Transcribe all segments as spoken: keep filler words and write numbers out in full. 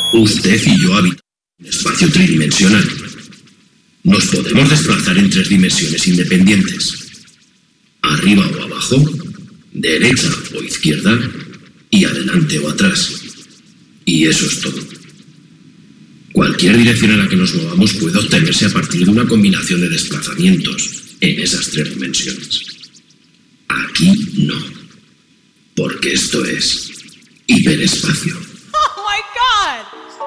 Usted y yo habitamos un espacio tridimensional. Nos podemos desplazar en tres dimensiones independientes. Arriba o abajo, derecha o izquierda, y adelante o atrás. Y eso es todo. Cualquier dirección en la que nos movamos puede obtenerse a partir de una combinación de desplazamientos en esas tres dimensiones. Aquí no. Porque esto es hiperespacio. Oh my God!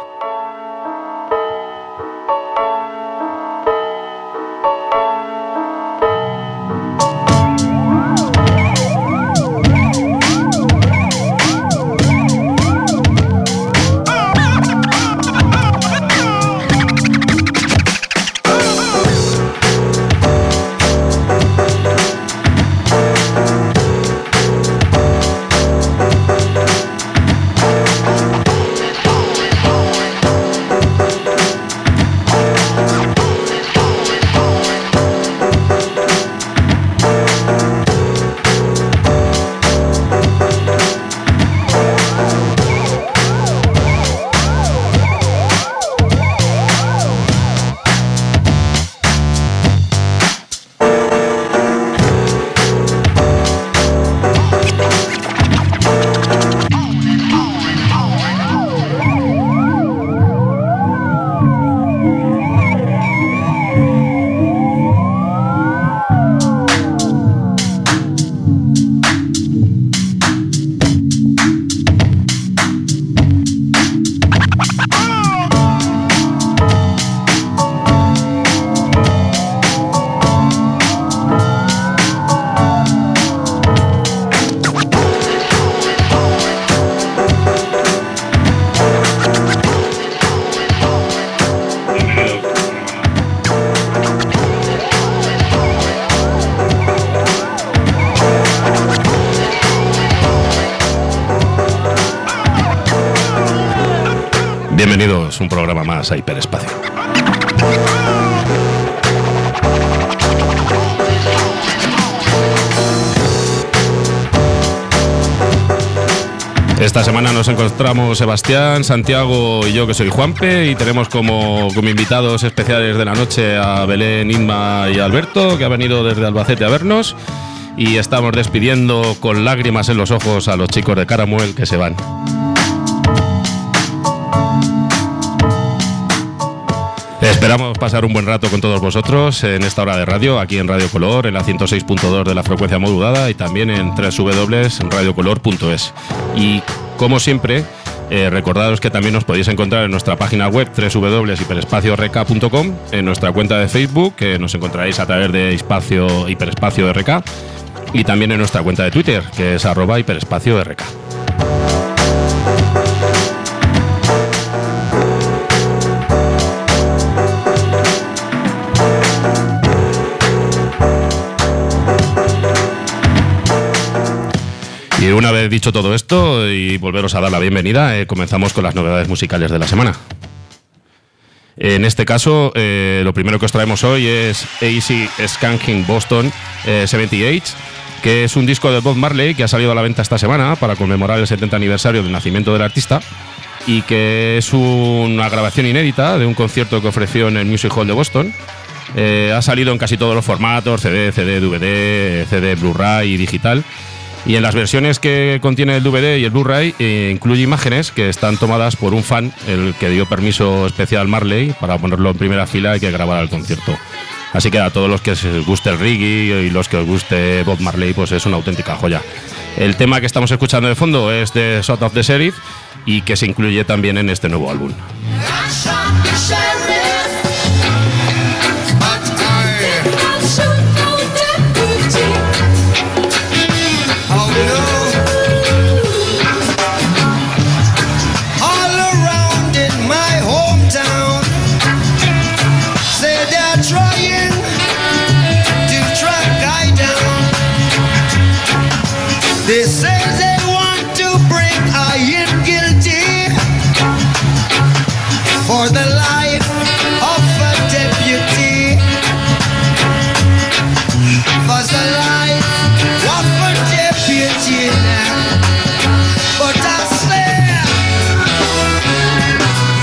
Bienvenidos a un programa más a Hiperespacio. Esta semana nos encontramos Sebastián, Santiago y yo, que soy Juanpe, y tenemos como, como invitados especiales de la noche a Belén, Inma y Alberto, que ha venido desde Albacete a vernos, y estamos despidiendo con lágrimas en los ojos a los chicos de Caramuel que se van. Esperamos pasar un buen rato con todos vosotros en esta hora de radio, aquí en Radio Color, en la ciento seis punto dos de la frecuencia modulada, y también en doble u doble u doble u punto radio color punto es. Y como siempre, eh, recordaros que también nos podéis encontrar en nuestra página web doble u doble u doble u punto hiperespacio r k punto com, en nuestra cuenta de Facebook, que nos encontraréis a través de espacio, hiperespacio R K, y también en nuestra cuenta de Twitter, que es arroba hiperespacio R K. Y una vez dicho todo esto y volveros a dar la bienvenida, eh, comenzamos con las novedades musicales de la semana. En este caso, eh, lo primero que os traemos hoy es A C Skanking Boston eh, setenta y ocho, que es un disco de Bob Marley que ha salido a la venta esta semana para conmemorar el setenta aniversario del nacimiento del artista, y que es una grabación inédita de un concierto que ofreció en el Music Hall de Boston. Eh, ha salido en casi todos los formatos: C D, C D, D V D, C D, Blu-ray y digital. Y en las versiones que contiene el D V D y el Blu-ray eh, incluye imágenes que están tomadas por un fan, el que dio permiso especial Marley para ponerlo en primera fila y que grabara el concierto. Así que a todos los que os guste el reggae y los que os guste Bob Marley, pues es una auténtica joya. El tema que estamos escuchando de fondo es de Shot of the Sheriff, y que se incluye también en este nuevo álbum. They say they want to bring I in guilty for the life of a deputy, for the life of a deputy now. But I say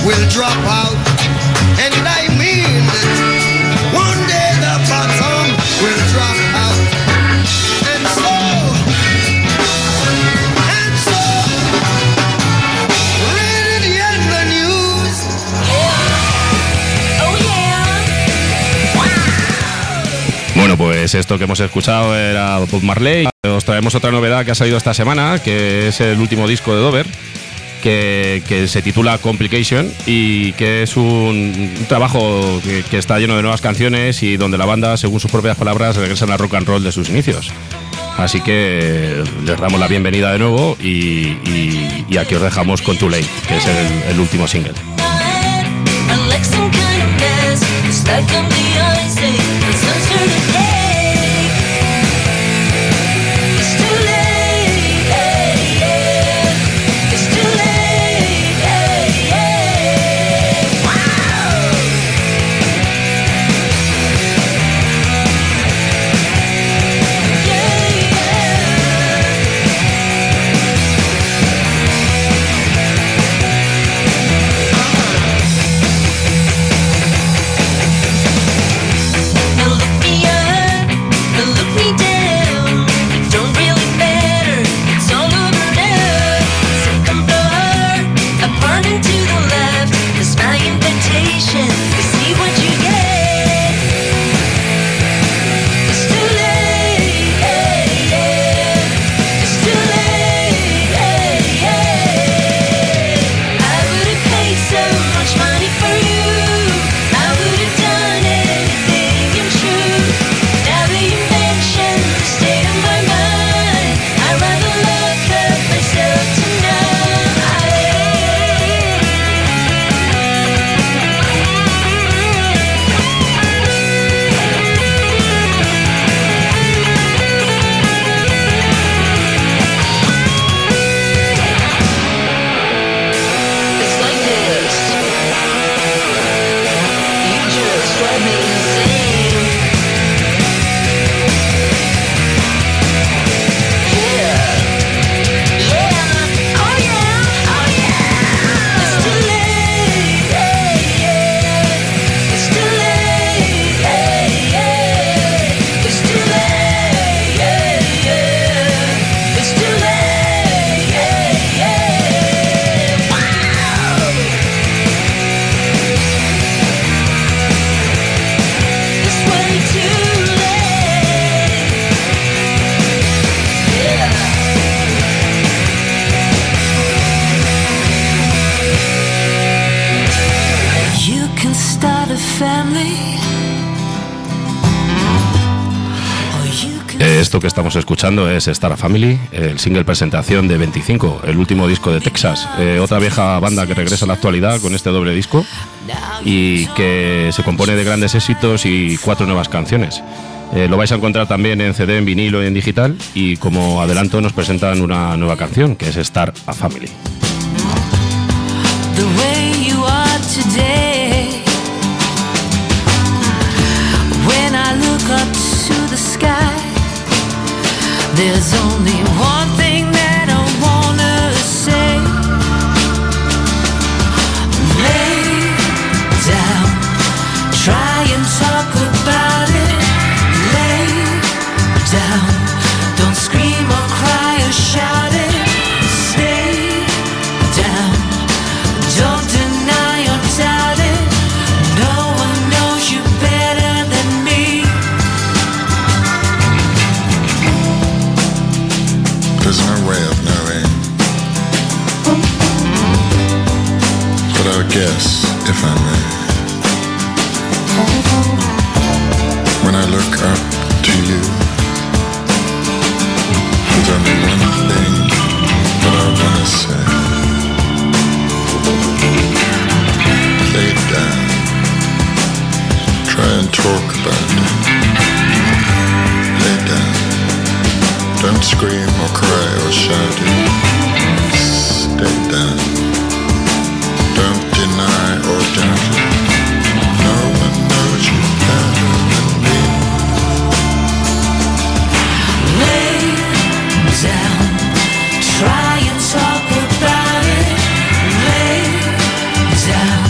will drop out. And I mean it. One day the bottom will drop out. And so, and so, read it in the news. Oh yeah. Bueno, pues esto que hemos escuchado era Bob Marley. Os traemos otra novedad que ha salido esta semana, que es el último disco de Dover, que, que se titula Complication y que es un, un trabajo que, que está lleno de nuevas canciones y donde la banda, según sus propias palabras, regresan al rock and roll de sus inicios. Así que les damos la bienvenida de nuevo y, y, y aquí os dejamos con Too Late, que es el, el último single. Esto que estamos escuchando es Star Family, el single presentación de veinticinco, el último disco de Texas, eh, otra vieja banda que regresa a la actualidad con este doble disco y que se compone de grandes éxitos y cuatro nuevas canciones. Eh, lo vais a encontrar también en C D, en vinilo y en digital, y como adelanto nos presentan una nueva canción que es Star a Family. The way you are today, when I look up to the sky, there's only one thing that I wanna say. Lay down, try and talk about it. Lay down, don't scream or cry or shout it. Stay down, don't deny or doubt it. No one knows you better than me. There's no way of knowing, but I'll guess, if I may. When I look up to you, there's only one thing that I wanna say. Lay down, try and talk about it. Lay down, don't scream or cry or shout it. Stay down, don't deny or doubt it. No one knows you better than me. Lay down, try and talk about it. Lay down,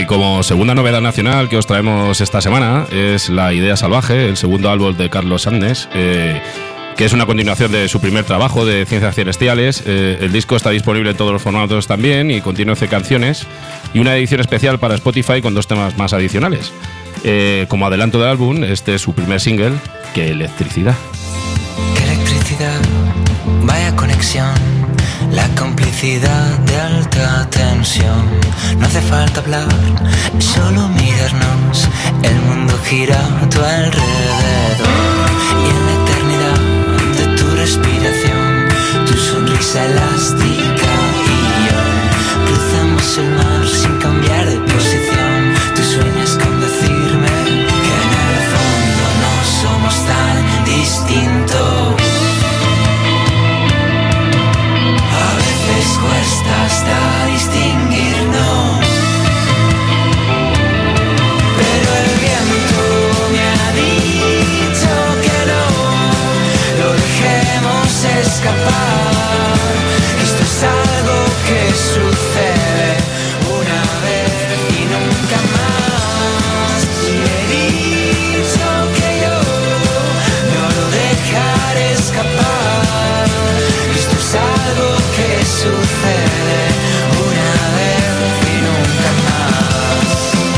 como segunda novedad nacional que os traemos esta semana es La Idea Salvaje, el segundo álbum de Carlos Sandes, eh, que es una continuación de su primer trabajo de Ciencias Celestiales. Eh, el disco está disponible en todos los formatos también y contiene once canciones y una edición especial para Spotify con dos temas más adicionales. Eh, como adelanto del álbum, este es su primer single, Que Electricidad. Qué electricidad, vaya conexión, la complicidad de alta tensión. No hace falta hablar, solo mirarnos, el mundo gira a tu alrededor. Y en la eternidad de tu respiración, tu sonrisa elástica y yo cruzamos el mar sin cambiar de posición. Tú sueñas con decirme que en el fondo no somos tan distintos. A veces cuesta hasta distinguirnos, pero el viento me ha dicho que no lo dejemos escapar. Esto es algo que sucede una vez y nunca más. Y he dicho que yo no lo dejaré escapar. Esto es algo que sucede una vez y nunca más.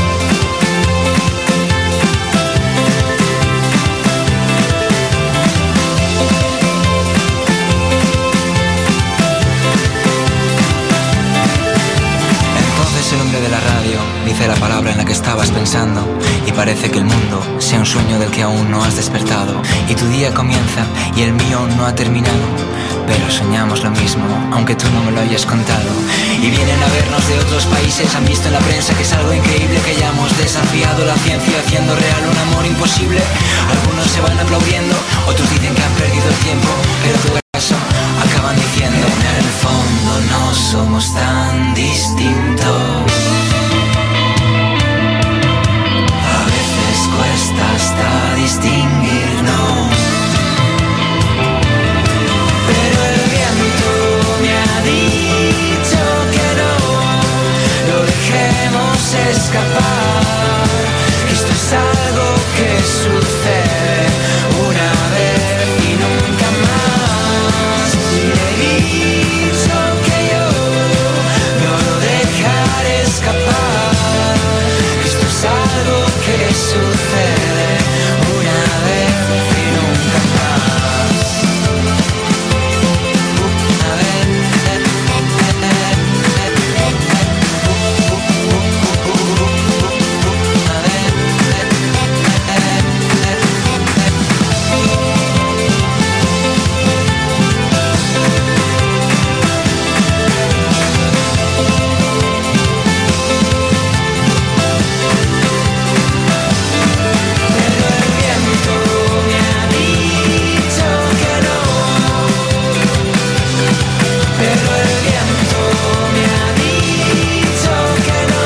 Entonces el hombre de la radio dice la palabra en la que estabas pensando y parece que el mundo sea un sueño del que aún no has despertado y tu día comienza y el mío no ha terminado, pero soñamos lo mismo aunque tú no me lo hayas contado. Y vienen a vernos de otros países, han visto en la prensa que es algo increíble, que ya hemos desafiado la ciencia haciendo real un amor imposible. Algunos se van aplaudiendo, otros dicen que han perdido el tiempo, pero en todo caso acaban diciendo en el fondo no somos tan distintos. A veces cuesta hasta distinguirnos, pero el viento me ha dicho que no lo dejemos escapar. Esto es algo que sucede una vez y nunca más. Y he dicho que yo no lo dejaré escapar. Esto es algo que sucede una vez y nunca más. Una vez. Pero el viento me ha dicho que no. Pero el viento me ha dicho que no.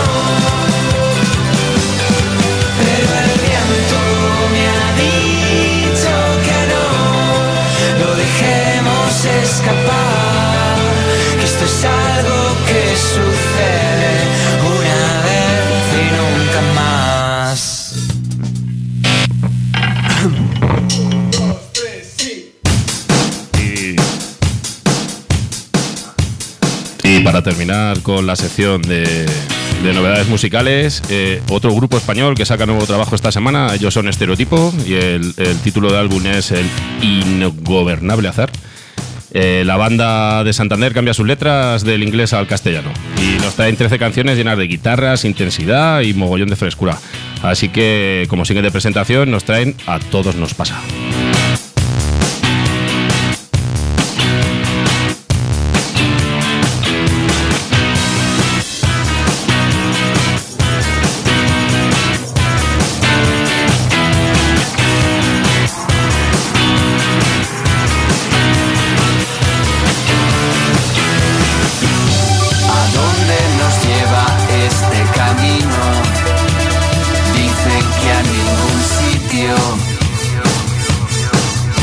Pero el viento me ha dicho que no lo dejemos escapar. Que esto es algo que sucede una vez y nunca más. Y, y para terminar con la sección de, de novedades musicales, eh, otro grupo español que saca nuevo trabajo esta semana, ellos son Estereotipo y el, el título del álbum es El Ingobernable Azar. Eh, la banda de Santander cambia sus letras del inglés al castellano y nos traen trece canciones llenas de guitarras, intensidad y mogollón de frescura. Así que, como sigue de presentación, nos traen A Todos Nos Pasa. ¿A dónde nos lleva este camino? Dicen que a ningún sitio.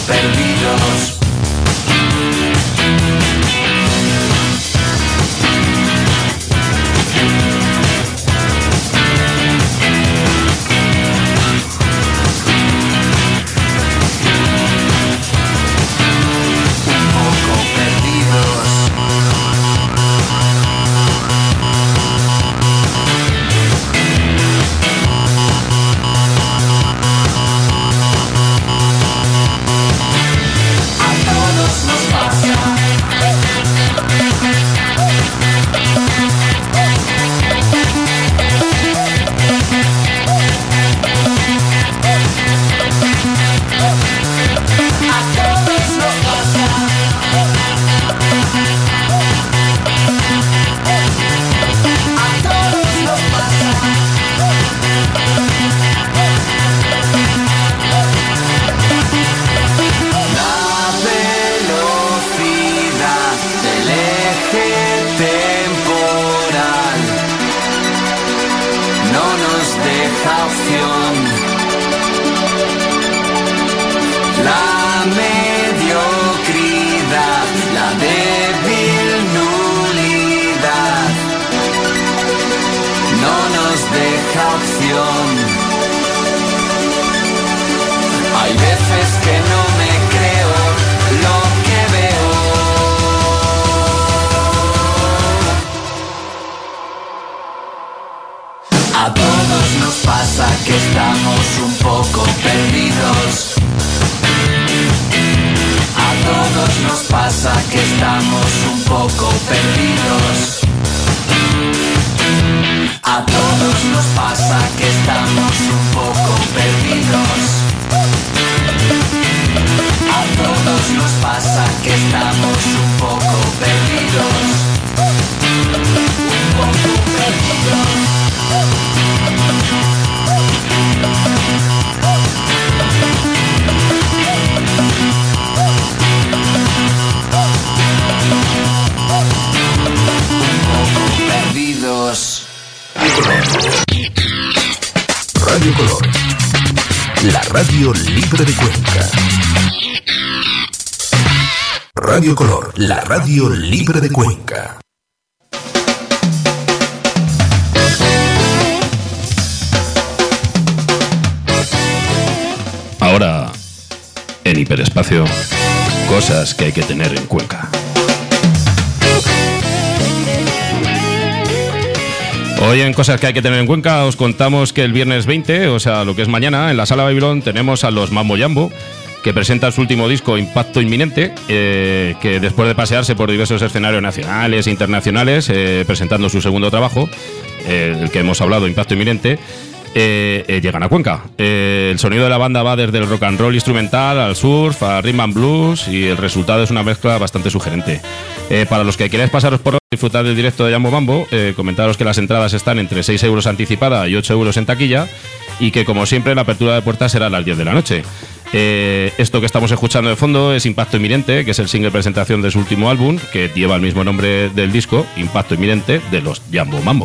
perdidos. Radio Color, la radio libre de Cuenca. Radio Color, la radio libre de Cuenca. Ahora, en hiperespacio, cosas que hay que tener en Cuenca. Hoy en Cosas que hay que tener en Cuenca os contamos que el viernes veinte, o sea, lo que es mañana, en la Sala Babilón tenemos a los Mambo Jambo, que presentan su último disco, Impacto Inminente, eh, que después de pasearse por diversos escenarios nacionales e internacionales, eh, presentando su segundo trabajo, eh, el que hemos hablado, Impacto Inminente, eh, eh, llegan a Cuenca. Eh, el sonido de la banda va desde el rock and roll instrumental al surf, a rhythm and blues, y el resultado es una mezcla bastante sugerente. Eh, para los que queráis pasaros por disfrutar del directo de Jambo Mambo, eh, comentaros que las entradas están entre seis euros anticipada y ocho euros en taquilla, y que como siempre la apertura de puertas será a las diez de la noche. Eh, esto que estamos escuchando de fondo es Impacto Inminente, que es el single presentación de su último álbum, que lleva el mismo nombre del disco, Impacto Inminente, de los Jambo Mambo.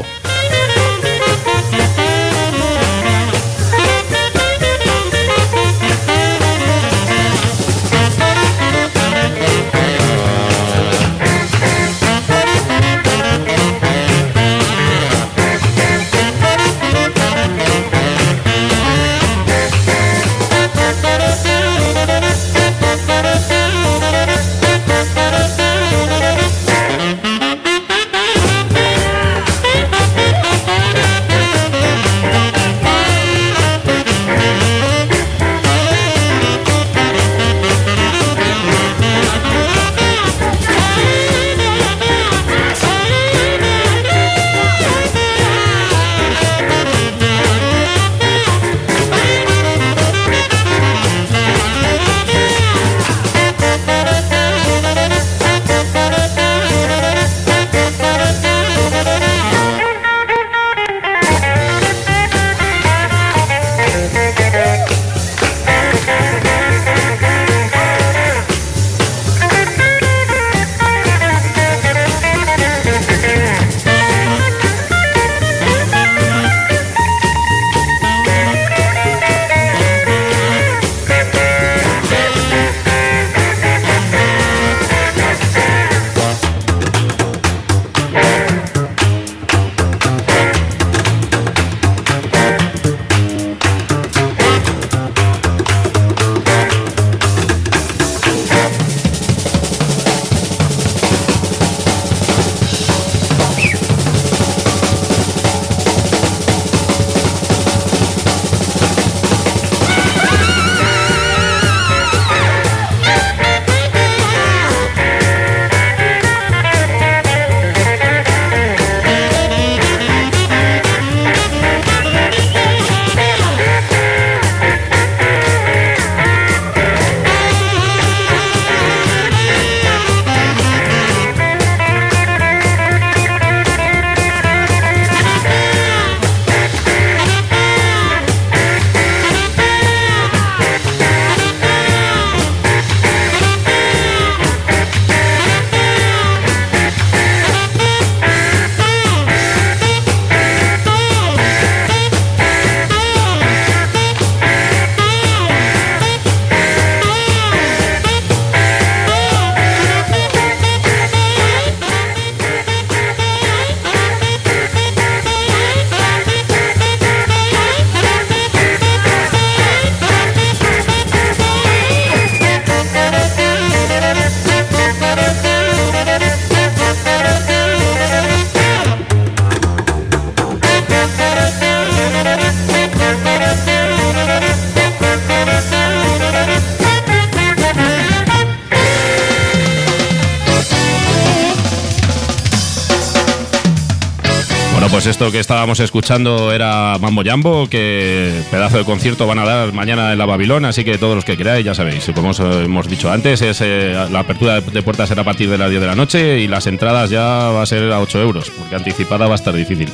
Pues esto que estábamos escuchando era Mambo Jambo, que pedazo de concierto van a dar mañana en la Babilón, así que todos los que queráis, ya sabéis, como os hemos dicho antes, es, eh, la apertura de puertas será a partir de las diez de la noche y las entradas ya va a ser a ocho euros, porque anticipada va a estar difícil.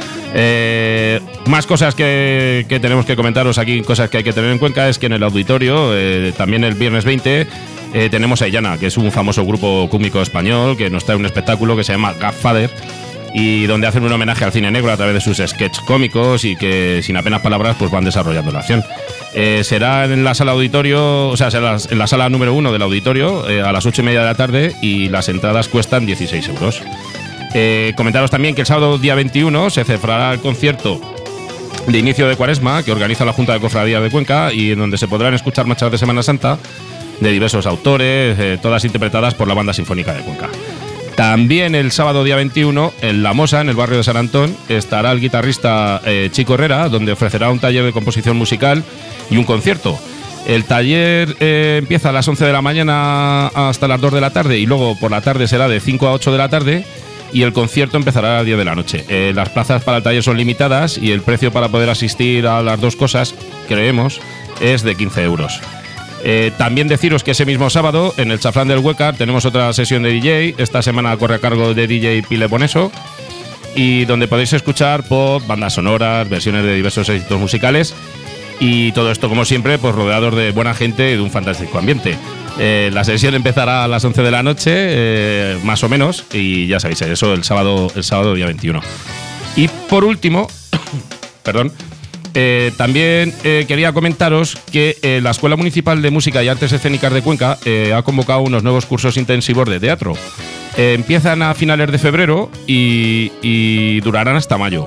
Eh, más cosas que, que tenemos que comentaros aquí, cosas que hay que tener en cuenta, es que en el auditorio, eh, también el viernes veinte, eh, tenemos a Illana, que es un famoso grupo cómico español que nos trae un espectáculo que se llama Godfather, y donde hacen un homenaje al cine negro a través de sus sketches cómicos y que sin apenas palabras pues van desarrollando la acción. Eh, será en la sala auditorio, o sea, será en la sala número uno del auditorio eh, a las ocho y media de la tarde, y las entradas cuestan dieciséis euros. Eh, comentaros también que el sábado día veintiuno se celebrará el concierto de inicio de Cuaresma que organiza la Junta de Cofradía de Cuenca, y en donde se podrán escuchar marchas de Semana Santa de diversos autores, eh, todas interpretadas por la Banda Sinfónica de Cuenca. También el sábado día veintiuno, en La Mosa, en el barrio de San Antón, estará el guitarrista eh, Chico Herrera, donde ofrecerá un taller de composición musical y un concierto. El taller eh, empieza a las once de la mañana hasta las dos de la tarde, y luego por la tarde será de cinco a ocho de la tarde, y el concierto empezará a las diez de la noche. Eh, las plazas para el taller son limitadas y el precio para poder asistir a las dos cosas, creemos, es de quince euros. Eh, también deciros que ese mismo sábado, en el Chaflán del Huécar, tenemos otra sesión de D J. Esta semana corre a cargo de D J Pile Boneso, y donde podéis escuchar pop, bandas sonoras, versiones de diversos éxitos musicales, y todo esto, como siempre, pues rodeados de buena gente y de un fantástico ambiente. Eh, la sesión empezará a las once de la noche, eh, más o menos, y ya sabéis, eso el sábado, el sábado día veintiuno. Y por último, perdón, eh, también eh, quería comentaros que eh, la Escuela Municipal de Música y Artes Escénicas de Cuenca eh, ha convocado unos nuevos cursos intensivos de teatro. Eh, empiezan a finales de febrero y, y durarán hasta mayo.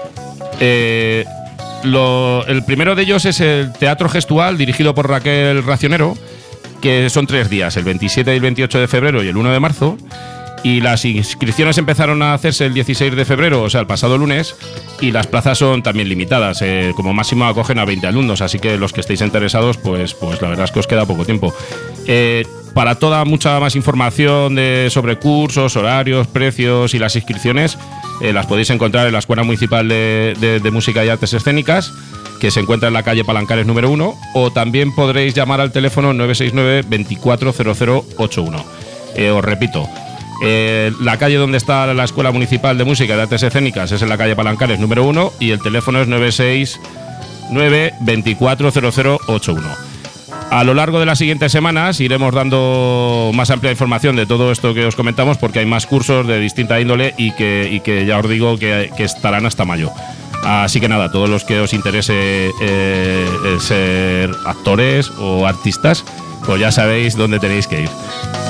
Eh, lo, el primero de ellos es el Teatro Gestual, dirigido por Raquel Racionero, que son tres días, el veintisiete y el veintiocho de febrero y el uno de marzo, y las inscripciones empezaron a hacerse el dieciséis de febrero, o sea, el pasado lunes, y las plazas son también limitadas, eh, como máximo acogen a veinte alumnos, así que los que estéis interesados, pues, pues la verdad es que os queda poco tiempo. Eh, para toda mucha más información de, sobre cursos, horarios, precios y las inscripciones, eh, las podéis encontrar en la Escuela Municipal de, de, de Música y Artes Escénicas, que se encuentra en la calle Palancares número uno, o también podréis llamar al teléfono nueve seis nueve, veinticuatro cero cero ochenta y uno. Eh, os repito, eh, la calle donde está la Escuela Municipal de Música y de Artes Escénicas es en la calle Palancares número uno, y el teléfono es nueve seis nueve, veinticuatro cero cero ochenta y uno. A lo largo de las siguientes semanas iremos dando más amplia información de todo esto que os comentamos, porque hay más cursos de distinta índole y que, y que ya os digo que, que estarán hasta mayo. Así que nada, todos los que os interese eh, ser actores o artistas, pues ya sabéis dónde tenéis que ir.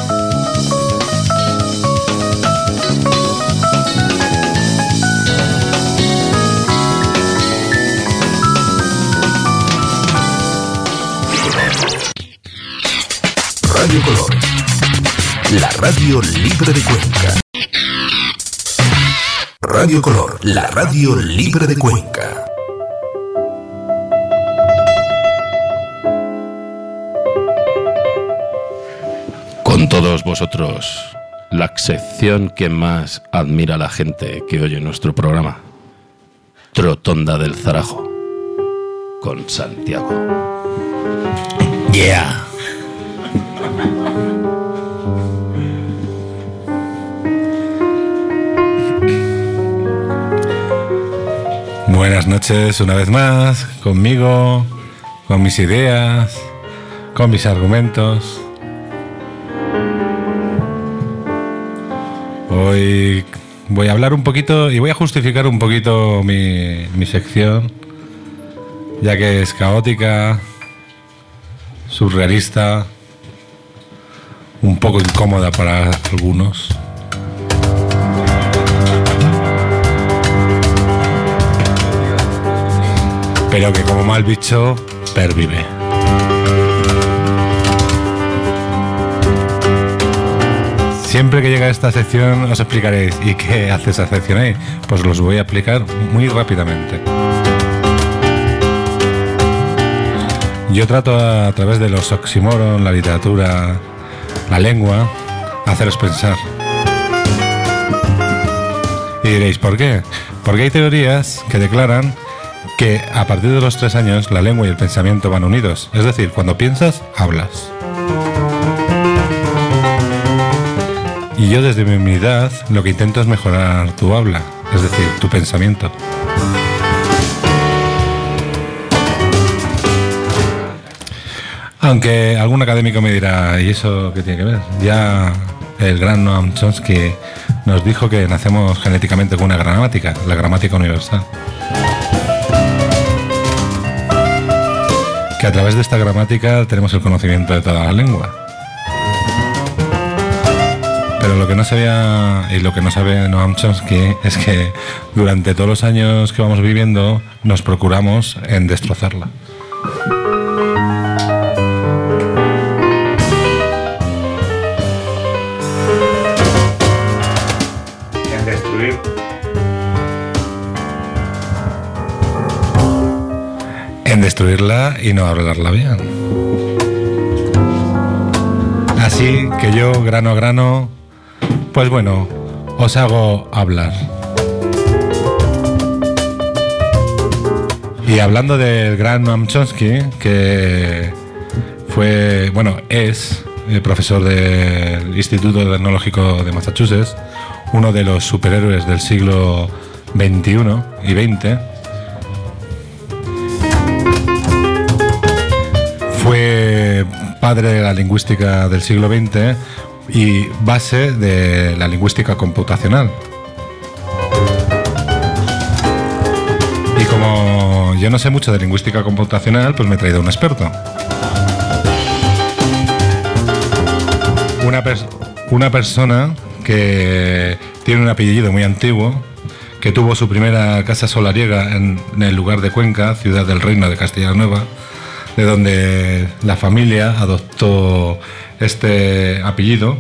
Radio Color, la radio libre de Cuenca. Radio Color, la radio libre de Cuenca. Con todos vosotros, la sección que más admira a la gente que oye nuestro programa, Trotonda del Zarajo, con Santiago. Yeah. Buenas noches una vez más, conmigo, con mis ideas, con mis argumentos. Hoy voy a hablar un poquito y voy a justificar un poquito mi, mi sección, ya que es caótica, surrealista, un poco incómoda para algunos. Pero que como mal bicho pervive. Siempre que llega esta sección os explicaréis ¿y qué hace esa sección ahí? Pues los voy a explicar muy rápidamente. Yo trato a, a través de los oxímoron, la literatura, la lengua, haceros pensar. Y diréis, ¿por qué? Porque hay teorías que declaran que a partir de los tres años la lengua y el pensamiento van unidos. Es decir, cuando piensas, hablas. Y yo desde mi humildad lo que intento es mejorar tu habla, es decir, tu pensamiento. Aunque algún académico me dirá, ¿y eso qué tiene que ver? Ya el gran Noam Chomsky nos dijo que nacemos genéticamente con una gramática, la gramática universal. Que a través de esta gramática tenemos el conocimiento de toda la lengua. Pero lo que no sabía y lo que no sabe Noam Chomsky es que durante todos los años que vamos viviendo nos procuramos en destrozarla. En destruir. En destruirla y no hablarla bien. Así que yo, grano a grano, pues bueno, os hago hablar. Y hablando del gran Noam Chomsky, que fue, bueno, es el profesor del Instituto Tecnológico de Massachusetts, uno de los superhéroes del siglo veintiuno y veinte, fue padre de la lingüística del siglo veinte y base de la lingüística computacional. Y como yo no sé mucho de lingüística computacional, pues me he traído un experto. Una, pers- una persona que tiene un apellido muy antiguo, que tuvo su primera casa solariega en, en el lugar de Cuenca, ciudad del Reino de Castilla la Nueva, de donde la familia adoptó este apellido.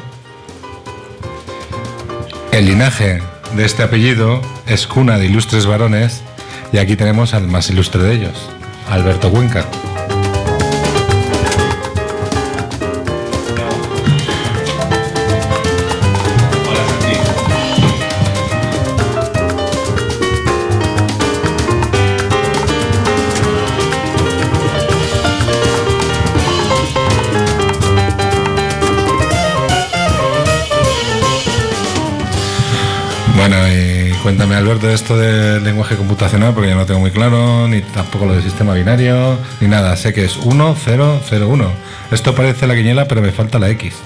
El linaje de este apellido es cuna de ilustres varones y aquí tenemos al más ilustre de ellos, Alberto Cuenca. Bueno, y cuéntame, Alberto, esto del lenguaje computacional, porque yo no tengo muy claro, ni tampoco lo del sistema binario, ni nada. Sé que es uno cero cero uno. Esto parece la quiniela, pero me falta la X.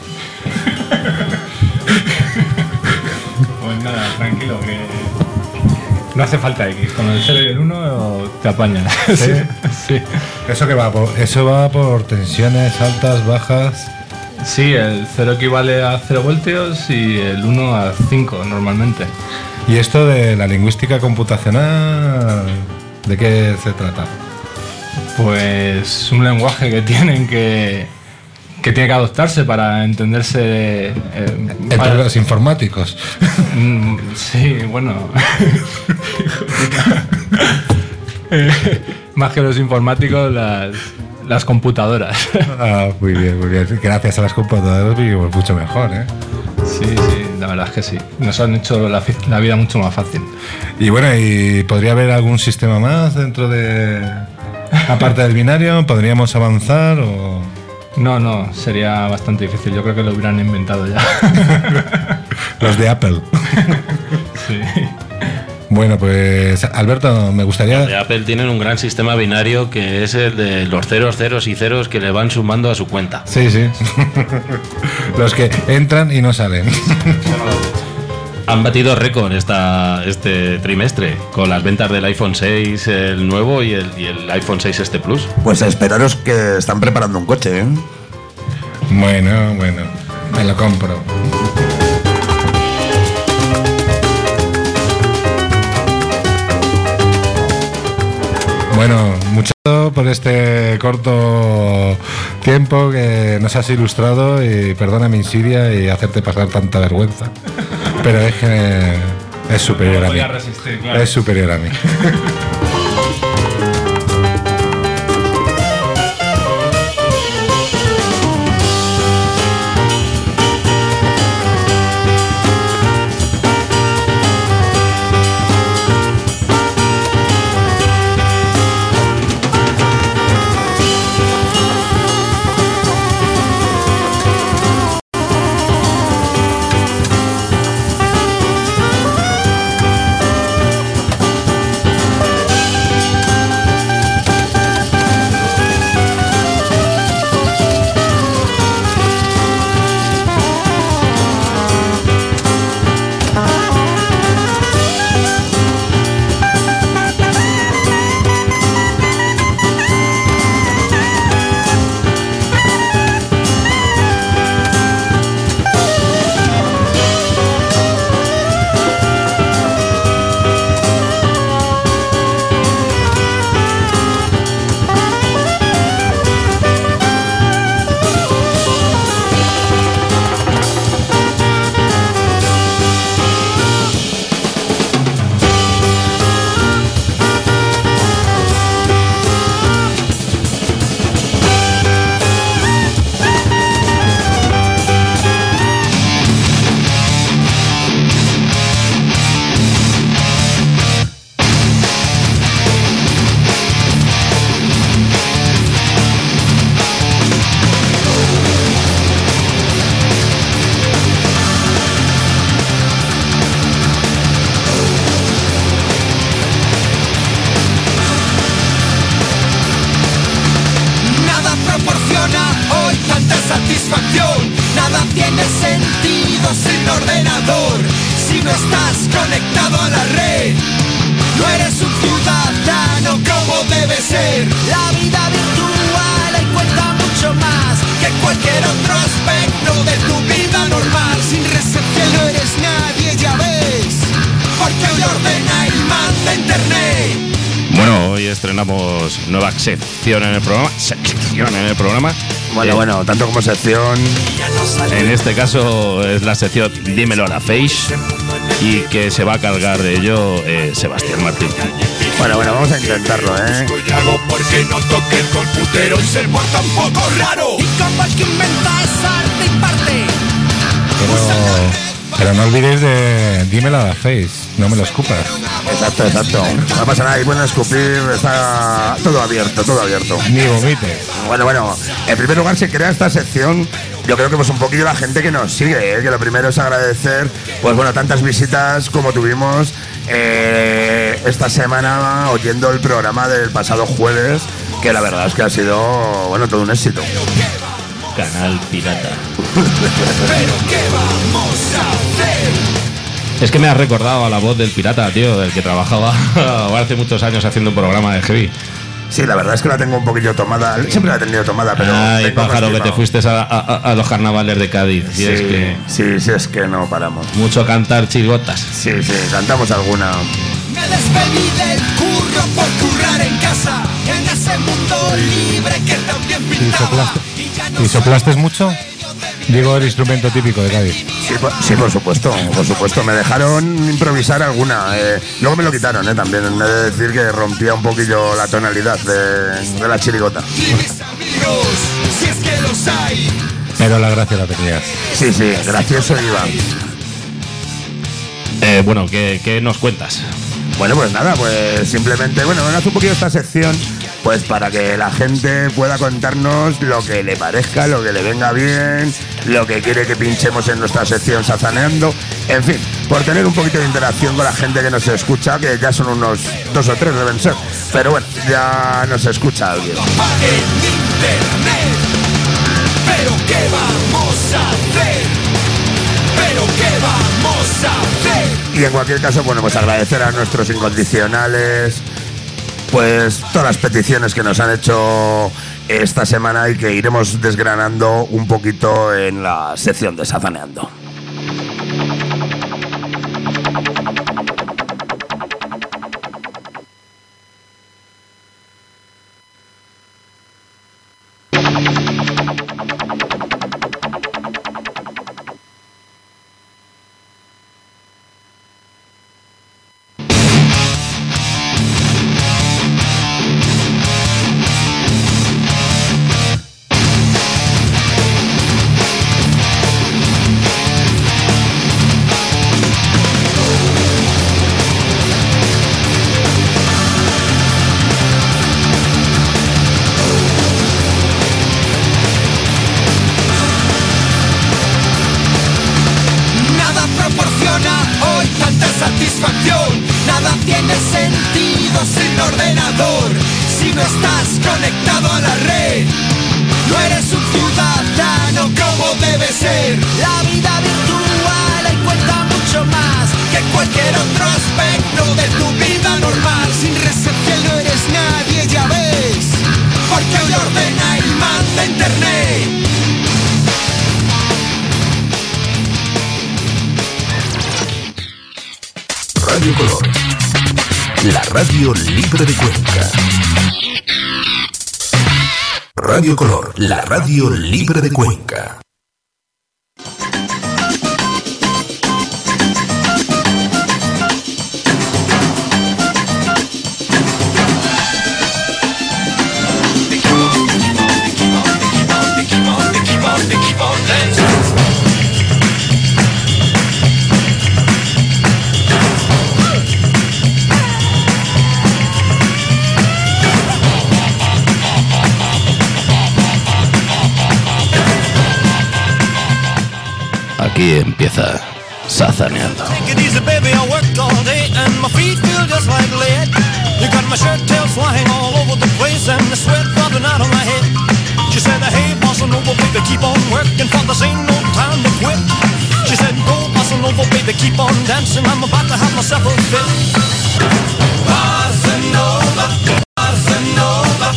Pues nada, tranquilo, que no hace falta X. Con el cero y el uno te apañas. ¿Sí? Sí. ¿Eso qué va por? Eso va por tensiones altas, bajas. Sí, el cero equivale a cero voltios y el uno a cinco normalmente. ¿Y esto de la lingüística computacional, de qué se trata? Pues un lenguaje que tienen que que tiene que adoptarse para entenderse eh, entre para... los informáticos. Mm, sí, bueno. eh, más que los informáticos, las Las computadoras. Ah, muy bien, muy bien. Gracias a las computadoras vivimos mucho mejor, ¿eh? Sí, sí, la verdad es que sí. Nos han hecho la, la vida mucho más fácil. Y bueno, ¿y podría haber algún sistema más dentro de... aparte del binario? ¿Podríamos avanzar o...? No, no, sería bastante difícil. Yo creo que lo hubieran inventado ya. Los de Apple. Sí. Bueno, pues Alberto, me gustaría... Los de Apple tienen un gran sistema binario que es el de los ceros, ceros y ceros que le van sumando a su cuenta. Sí, sí. Los que entran y no salen. Han batido récord esta, este trimestre con las ventas del iPhone seis, el nuevo, y el, y el iPhone seis este Plus. Pues esperaros que están preparando un coche, ¿eh? Bueno, bueno, me lo compro. Bueno, mucho por este corto tiempo que nos has ilustrado y perdona mi insidia y hacerte pasar tanta vergüenza. Pero es que es superior a mí. Es superior a mí. satisfacción. Nada tiene sentido sin ordenador. Si no estás conectado a la red, no eres un ciudadano como debe ser. La vida virtual ahí cuenta mucho más que cualquier otro aspecto de tu vida normal. Sin recepción no eres nadie, ya ves, porque hoy ordena y manda internet. Bueno, hoy estrenamos nueva sección en el programa. Sección en el programa. Bueno, eh, bueno, tanto como sección. En este caso es la sección Dímelo a la Face. Y que se va a cargar de ello eh, Sebastián Martín. Bueno, bueno, vamos a intentarlo, ¿eh? Porque no toque el computero y se porta un poco raro. Y como el que inventa es arte y parte. Pero, pero no olvidéis de dímelo a la face, no me lo escupas. Exacto, exacto. No pasa nada, y pueden escupir, está todo abierto, todo abierto. Ni vomites. Bueno, bueno, en primer lugar se crea esta sección. Yo creo que pues un poquillo la gente que nos sigue, ¿eh? Que lo primero es agradecer, pues bueno, tantas visitas como tuvimos eh, esta semana oyendo el programa del pasado jueves, que la verdad es que ha sido, bueno, todo un éxito. Canal Pirata. Pero ¿qué vamos a hacer? Es que me has recordado a la voz del pirata, tío, del que trabajaba hace muchos años haciendo un programa de heavy. Sí, la verdad es que la tengo un poquillo tomada. Siempre la he tenido tomada, pero... Ay, pájaro, que te fuiste a, a, a los carnavales de Cádiz. Sí, es que sí, sí, es que no paramos. Mucho cantar chirigotas. Sí, sí, cantamos alguna. Me despedí del curro por currar en casa, en ese mundo libre que también ¿Y pintaba. soplaste, ¿Y soplaste mucho? Digo, el instrumento típico de Cádiz. Sí, por, sí, por supuesto, por supuesto. Me dejaron improvisar alguna. Eh, luego me lo quitaron, eh, también. He de decir que rompía un poquillo la tonalidad de, de la chirigota. Si es que los hay. Pero la gracia la tenías. Sí, sí, gracioso iba. Eh, bueno, ¿qué, ¿qué nos cuentas? Bueno, pues nada, pues simplemente, bueno, hace un poquito esta sección, pues para que la gente pueda contarnos lo que le parezca, lo que le venga bien, lo que quiere que pinchemos en nuestra sección Sazaneando, en fin, por tener un poquito de interacción con la gente que nos escucha, que ya son unos dos o tres deben ser, pero bueno, ya nos escucha alguien. En internet. Pero ¿qué vamos a hacer? Pero ¿qué vamos a hacer? Y en cualquier caso, bueno, pues agradecer a nuestros incondicionales, pues todas las peticiones que nos han hecho esta semana y que iremos desgranando un poquito en la sección de Sazaneando. Radio Color, la radio libre de Cuenca. Radio Color, la radio libre de Cuenca. Aquí empieza Sazaneando. Take it easy, baby, I worked all day and my feet feel just like lead. You got my shirt tails flying all over the place and the sweat bubbling out of my head. She said, hey, boss, bossa nova, baby, keep on working, for this ain't no time to quit. She said, go, bossa nova, baby, keep on dancing, I'm about to have myself a fit. Bossa nova, bossa nova.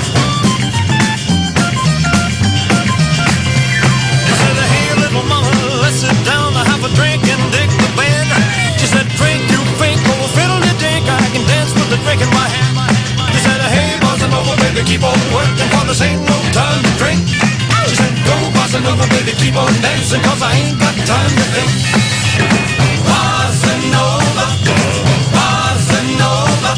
She said, hey, little mama, let's sit down, I have a drink and dig the band. She said, drink, you drink, oh, fiddle-de-dink, I can dance with the drink in my hand. She said, hey, bossa nova, baby, keep on working, for this ain't no time to drink. She said, go, bossa nova, baby, keep on dancing, cause I ain't got time to think. Bossa nova, bossa nova.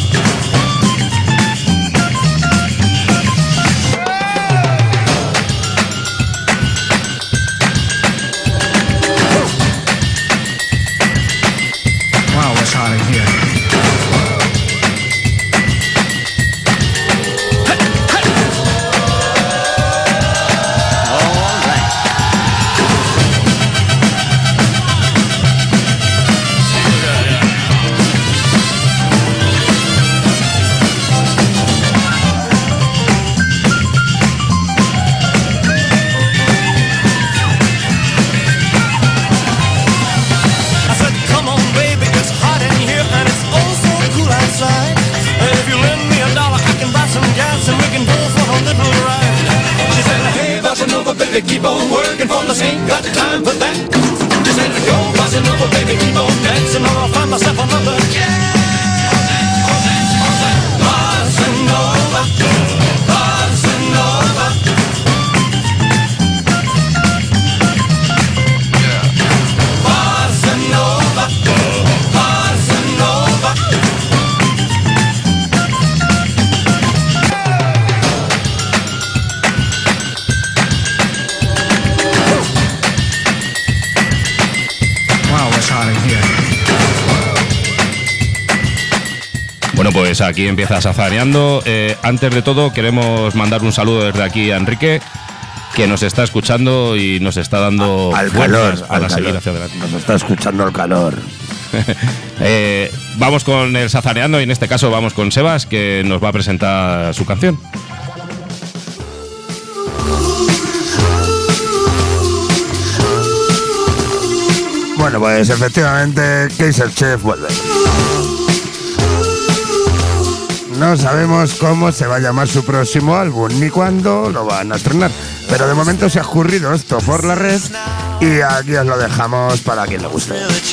Wow, it's hot in here. Keep on working for us, ain't got time for that. Just let it go, bossa nova, baby, keep on dancing, or I'll find myself another. Bossa nova, bossa nova. Bossa nova, bossa nova. Bueno, pues aquí empieza Sazaneando. Eh, antes de todo, queremos mandar un saludo desde aquí a Enrique, que nos está escuchando y nos está dando al fuerzas calor, para al seguir calor. hacia adelante. Nos está escuchando el calor. eh, vamos con el Sazaneando y en este caso vamos con Sebas, que nos va a presentar su canción. Bueno, pues efectivamente Kaiser Chief vuelve. No sabemos cómo se va a llamar su próximo álbum ni cuándo lo van a estrenar, pero de momento se ha ocurrido esto por la red y aquí os lo dejamos para quien le guste.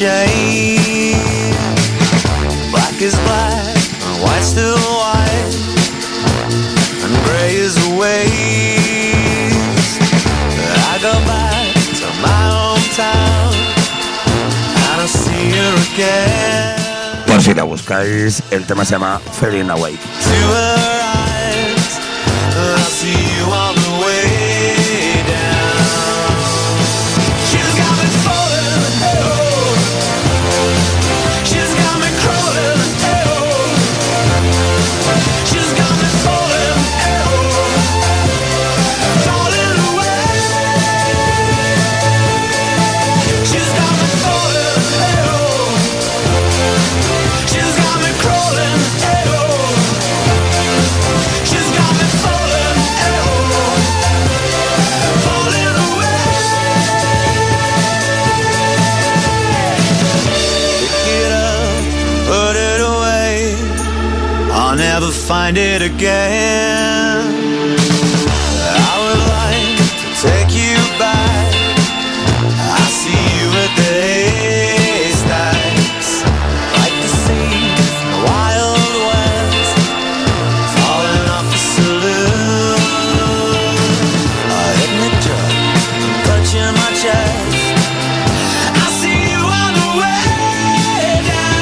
Black is black, white's still white, and gray is a waste. I go back to my hometown, and I see her again. Por si la buscáis, el tema se llama Fading Away. To her eyes, I see you on the way down. She's got me falling, oh. She's got me crawling, oh. She's got me falling, oh. Falling away. She's got me falling, oh. She's got me crawling, oh. She's got me falling, oh. Falling away. Pick it up, put it away. I'll never find it again. I would like to take you back. I see you at the haystacks, like the sea from the Wild West, falling off the saloon. A hypnotic drug clutching my chest. I see you on the way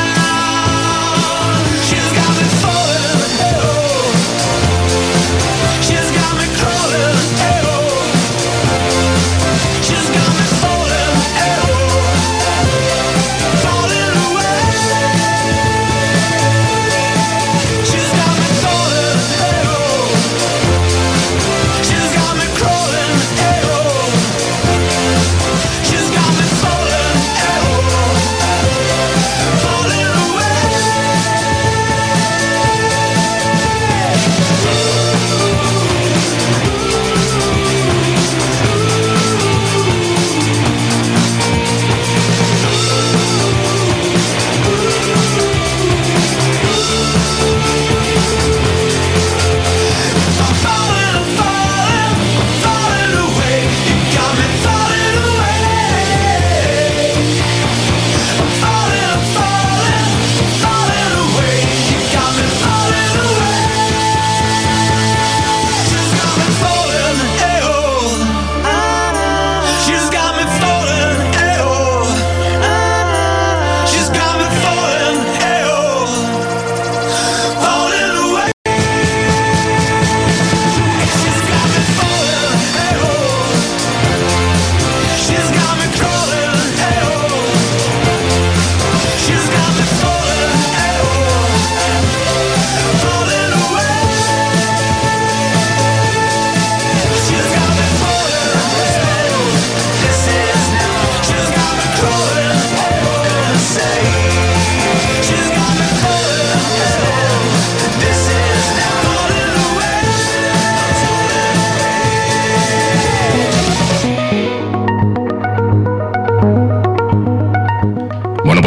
down. She's got me falling, oh.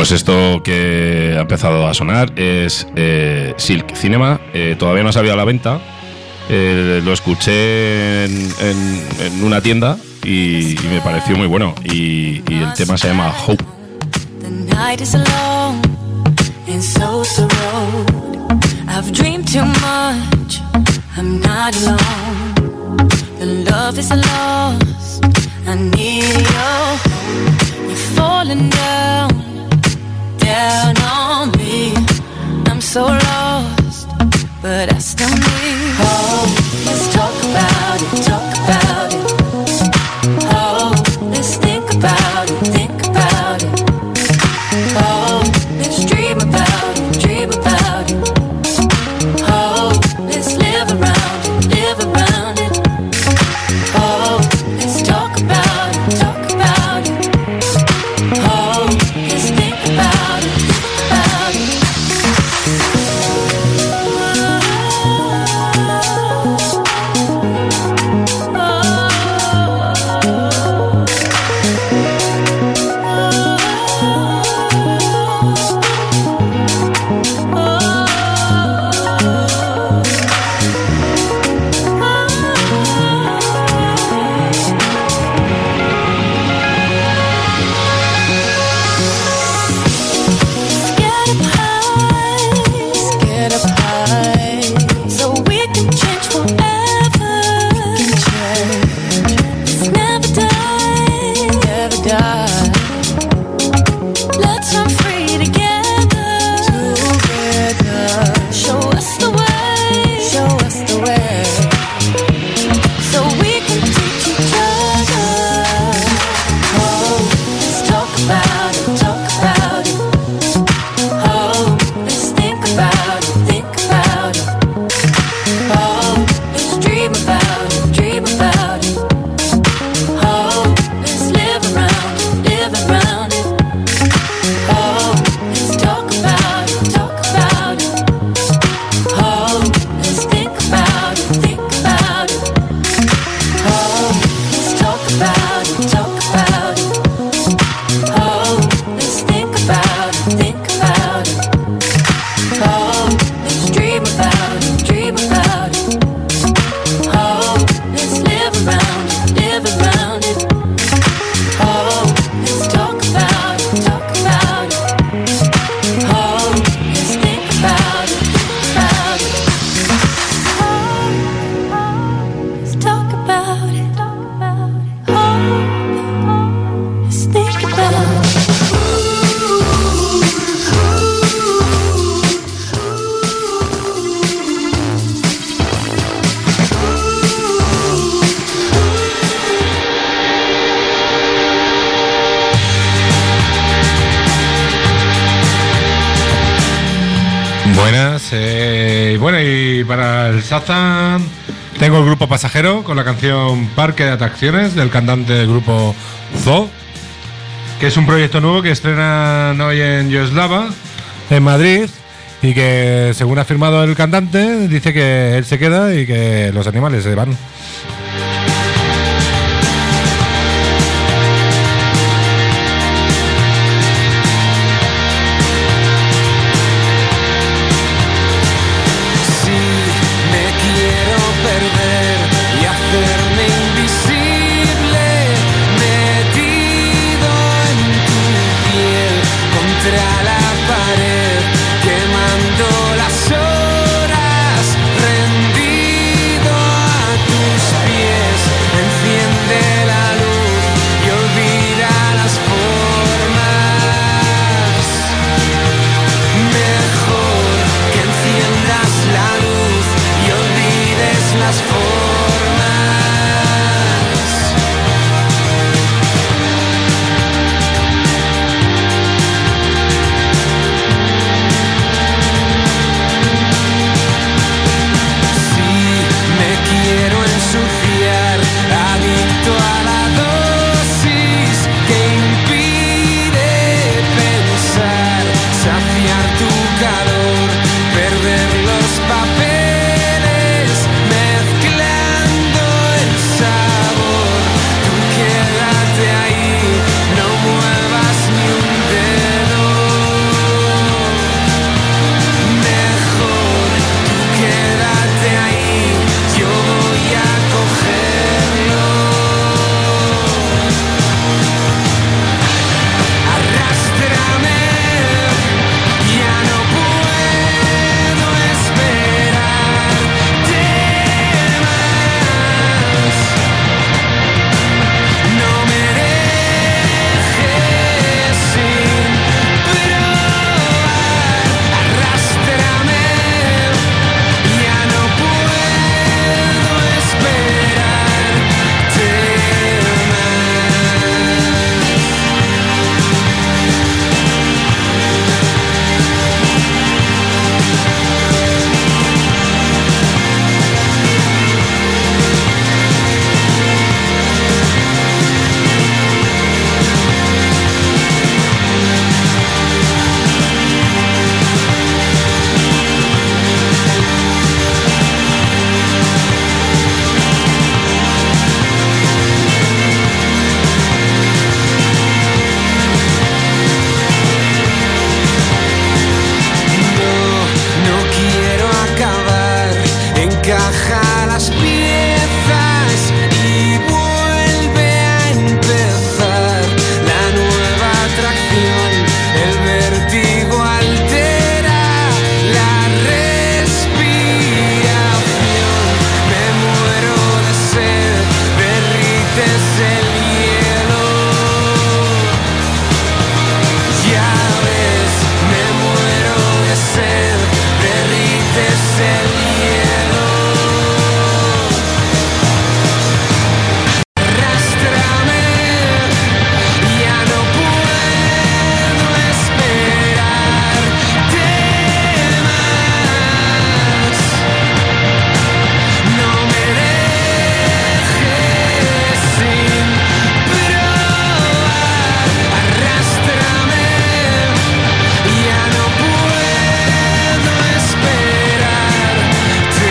Pues esto que ha empezado a sonar es eh, Silk Cinema. Eh, todavía no ha salido a la venta. Eh, lo escuché en, en, en una tienda y, y me pareció muy bueno. Y, y el tema se llama Hope. The night is long and so's the road. I've dreamed too much, I'm not alone. The love is lost, I need you. You're falling down, down on me. I'm so lost, but I still need hope. Let's talk about it, talk about it. Hope, let's think about it, think about it. Hope, let's dream about it, dream about it. Hope, let's live around it, live around it. Hope, let's talk about it, talk about it. Hope, let's think about it, think about it. Buenas, eh, bueno, y para el Shazam tengo el grupo Pasajero con la canción Parque de Atracciones del cantante del grupo Zoo, que es un proyecto nuevo que estrenan hoy en Yoslava, en Madrid, y que según ha afirmado el cantante, dice que él se queda y que los animales se van. Quemando las horas, rendido a tus pies. encaja las piezas y vuelve a empezar la nueva atracción. El vértigo altera la respiración. Me muero de sed, derrites el hielo. Ya ves, me muero de sed, derrites el hielo. Arrástrame, ya no puedo esperarte más. No me dejes sin probar. Arrástrame, ya no puedo esperarte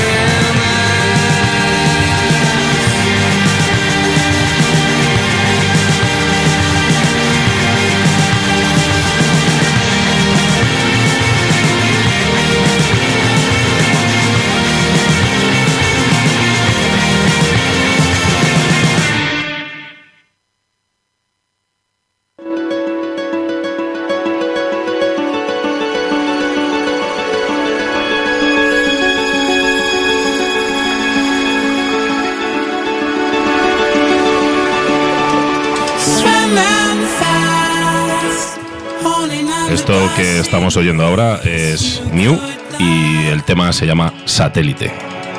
Esto que estamos oyendo ahora es Mew y el tema se llama Satélite.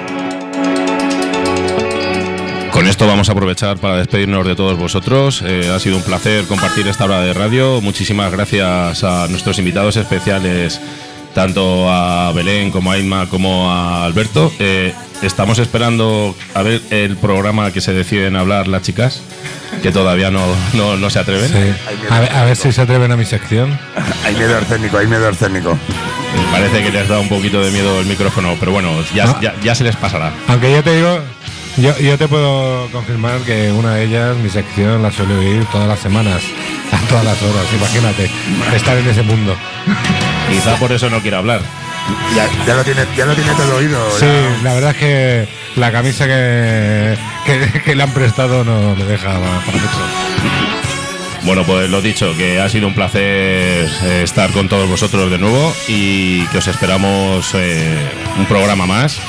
Con esto vamos a aprovechar para despedirnos de todos vosotros. Eh, ha sido un placer compartir esta hora de radio. Muchísimas gracias a nuestros invitados especiales, tanto a Belén como a Inma como a Alberto. Eh, estamos esperando a ver el programa que se deciden hablar las chicas, que todavía no, no, no se atreven. Sí. A ver, a ver si se atreven a mi sección. Hay miedo escénico, hay miedo escénico. Parece que les da un poquito de miedo el micrófono, pero bueno, ya, ¿No? ya, ya se les pasará. Aunque yo te digo, yo, yo te puedo confirmar que una de ellas, mi sección, la suelo oír todas las semanas, a todas las horas. Imagínate, estar en ese mundo. Quizá por eso no quiero hablar. Ya, ya, lo tiene, ya lo tiene todo oído. Sí, ya. la verdad es que la camisa que, que, que le han prestado no le deja para mucho. Bueno, pues lo dicho, que ha sido un placer eh, estar con todos vosotros de nuevo y que os esperamos eh, un programa más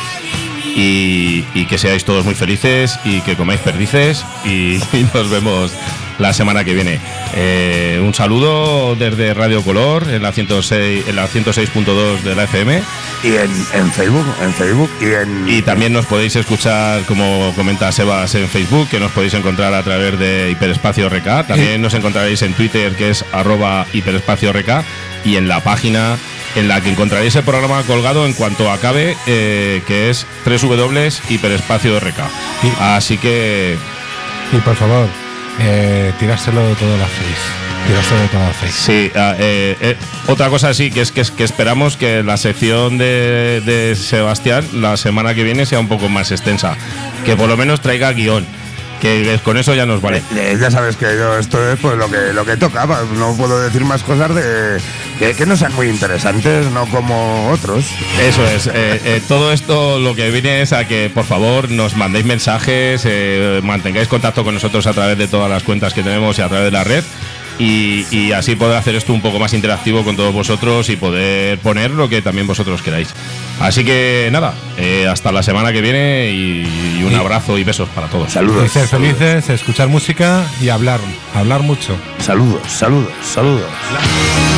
y, y que seáis todos muy felices y que comáis perdices y, y nos vemos la semana que viene. Eh, un saludo desde Radio Color en la ciento seis en la ciento seis punto dos de la F M y en, en Facebook, en Facebook y en y también nos podéis escuchar, como comenta Sebas, en Facebook, que nos podéis encontrar a través de Hiperespacio R K. También nos encontraréis en Twitter, que es arroba hiperespacio R K, y en la página en la que encontraréis el programa colgado en cuanto acabe, eh, que es doble u doble u doble u punto hiperespacio R K. Así que y por favor, Eh, tirárselo de todo la face. Tirárselo de toda la face. Sí, eh, eh, otra cosa sí, que es que, que esperamos que la sección de, de Sebastián la semana que viene sea un poco más extensa. Que por lo menos traiga guión. Que con eso ya nos vale. Eh, ya sabes que yo esto es pues lo que lo que toca. No puedo decir más cosas de que, que no sean muy interesantes, no como otros. Eso es. Eh, eh, todo esto lo que viene es a que por favor nos mandéis mensajes, eh, mantengáis contacto con nosotros a través de todas las cuentas que tenemos y a través de la red. Y, y así poder hacer esto un poco más interactivo con todos vosotros y poder poner lo que también vosotros queráis. Así que nada, eh, hasta la semana que viene y, y un abrazo y besos para todos. Saludos. Y ser felices, escuchar música y hablar, hablar mucho. Saludos, saludos, saludos.